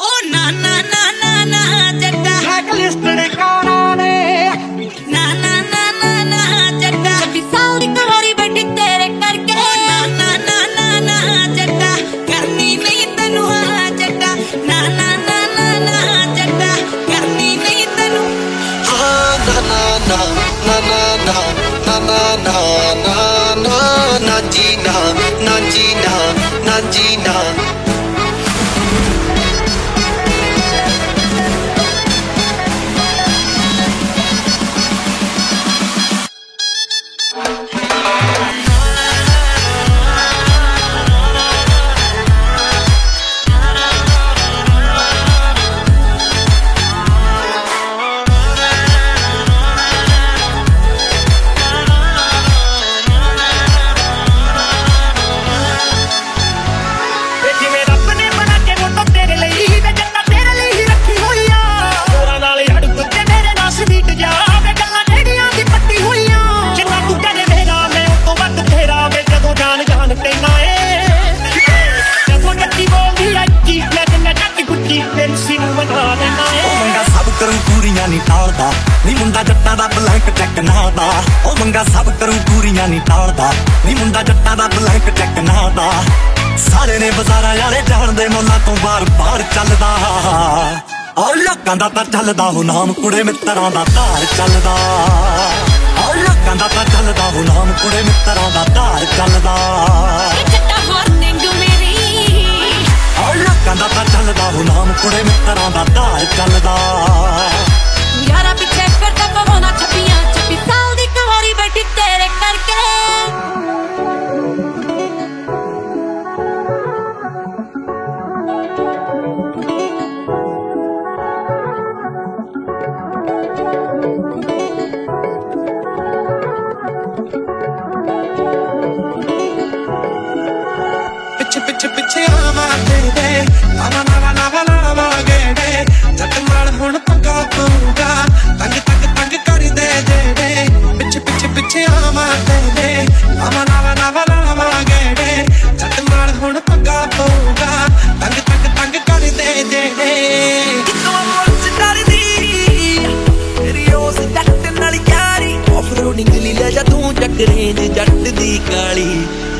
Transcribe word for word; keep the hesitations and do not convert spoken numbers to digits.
ओ ना ना ना ना ना जट्टा ब्लैकलिस्ट ने काना ने ना ना ना ना ना जट्टा छब्बीस साल दी कहानी बैठी तेरे करके ओ ना ना ना ना ना जट्टा करनी नहीं तैनू हाँ जट्टा ना ना ना ना ना जट्टा करनी नहीं तैनू हाँ ना ना ना ना ना ना ना ना ना ना ना जी ना ना जी ना ना जी ना करूं पूरियां नी टालदा नी मुंडा जट्टां दा ब्लैंक चैक ना दा ओ मंगा सब करूं पूरियां नी टालदा नी मुंडा जट्टां दा ब्लैंक चैक ना दा सारे ने बाजारां यारे जाणदे मोला तो बार बार चलदा ओ लोकां दा तां चलदा हो नाम कुड़े मित्तरां दा धार चलदा ओ लोकां दा तां चलदा हो नाम कुड़े मित्तरां दा धार चलदा जट्टा वार्निंग मेरी ओ लोकां दा तां चलदा हो नाम कुड़े मित्तरां दा धार चलदा यारा पीछे फिरदा पवाना छप्पियां छब्बीस साल दी कहानी बैठी तेरे करके पिछे पिछे पिछे आवा तेरे आवा नावा नावा नावा गेड़े जट मार हुण पंगा पऊगा तंग तंग तंग कर दे जेड़े पिछे पिछे पिछे आवा तेरे आवा नावा नावा नावा गेड़े जट मार हुण पंगा पऊगा तंग तंग तंग कर दे जेड़े कितों मुझ डरदी तेरी उस जट नाल यारी ऑफ रोडिंग ली ले जा तू चक रेंज जट दी काली